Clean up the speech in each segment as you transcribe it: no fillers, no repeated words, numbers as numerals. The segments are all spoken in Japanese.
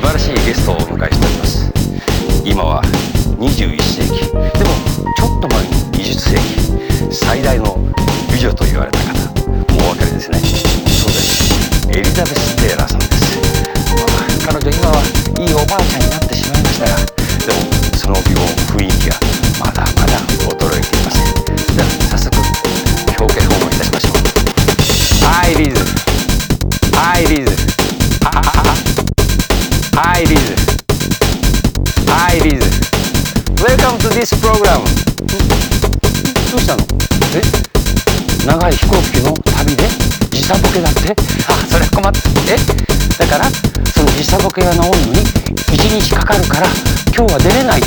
晴らしいゲストをお迎えしております。今は21世紀、でもちょっと前に20世紀最大の美女と言われた方、もうお分かりですね。そうです、エリザベス・テイラーさんです。彼女今はいいおばあちゃんになってしまいましたが、でもその美貌雰囲気がまだまだ衰えていません。では早速表敬訪問いたしましょう。はい、リーズ。はい、リーズ。はい、リーズ。はい、リーズ。Welcome to this program. どうしたの？長い飛行機の旅で時差ボケだって？それは困った。だからその時差ボケが治るのに1日かかるから今日は出れないって？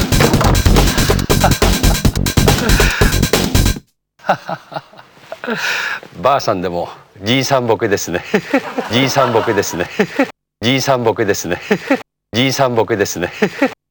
ばあさんでもじいさんボケですね。じいさんボケですね。じいさんボケですね。じいさんボケですね。